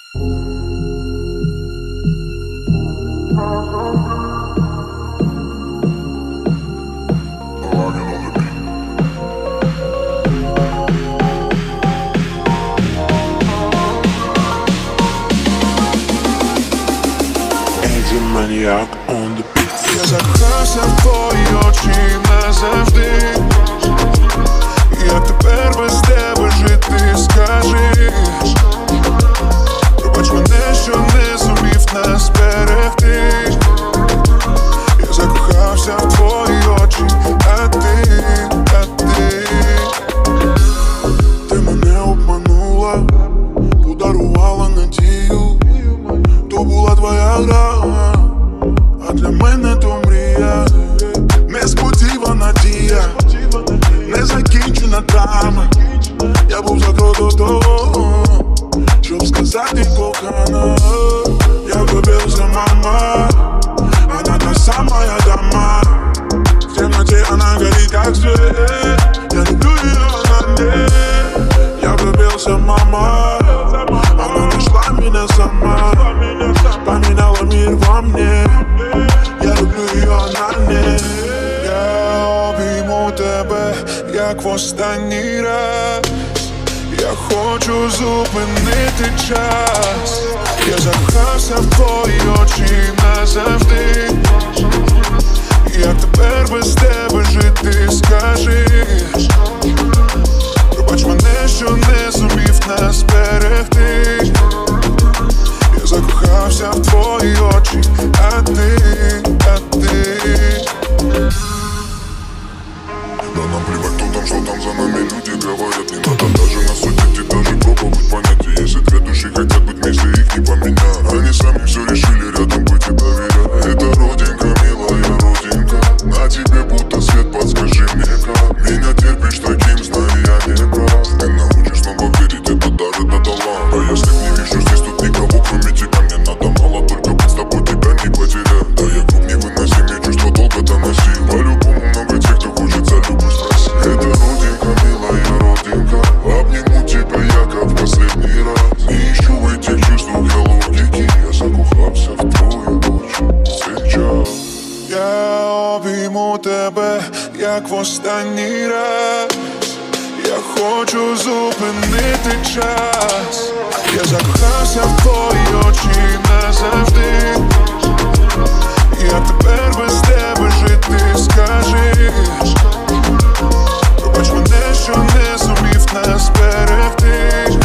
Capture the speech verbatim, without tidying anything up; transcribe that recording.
Maniac on the beat. Я закохався в твої очі назавжди. Як тепер без тебе жити, скажеш? Пробач мене, що не зумів нас берегти. Я закохався в твої очі, а ти, а ти Ти мене обманула, подарувала надію. То була твоя гра, а для мене то мрія. Несподівана дія, незакінчена драма. Я був за крок до того, щоб сказати кохана. Я влюбился, мама, она та самая дама. В темноте она горит, как свет. Я люблю ее, она мне. Я влюбился, мама, она нашла меня сама. Поменяла мир во мне. Я люблю ее, она мне. Я обійму тебе, як в останній раз. Я хочу зупинити час. Я закохався в твої очі назавжди. Як тепер без тебе жити, скажеш? Пробач мене, що не зумів нас берегти. Я закохався в твої очі, а ти, а ти Да нам плевать, кто там, что там за нами люди говорят. Не надо даже нас судить и даже пробовать понять. И если две души хотят быть вместе, их не поменять. Они сами все решили рядом быть и доверять. Это родинка, милая родинка. На тебе будто свет, подскажи мне как. Меня терпишь таким, знаю я не прав. Ты научишь снова верить, это даже до талант. А если не вижу здесь тут никого, кроме тебя, мне надо мало, только быть с тобой тебя не потерять. Да я круг невыносимый, чувство долго доносил. По-любому много тех, кто хочет за любовь спросить. Это родинка, милая родинка. Обниму тебя я как в последний раз. Не ищу в этих чувствах я логики. Я закохався в твою очі сейчас. Я обійму тебе, як в останній раз. Я хочу зупинити час. Я закохався в твої очі назавжди. Як тепер без тебе жити, скажеш? Пробач мене, що не зумів нас берегти.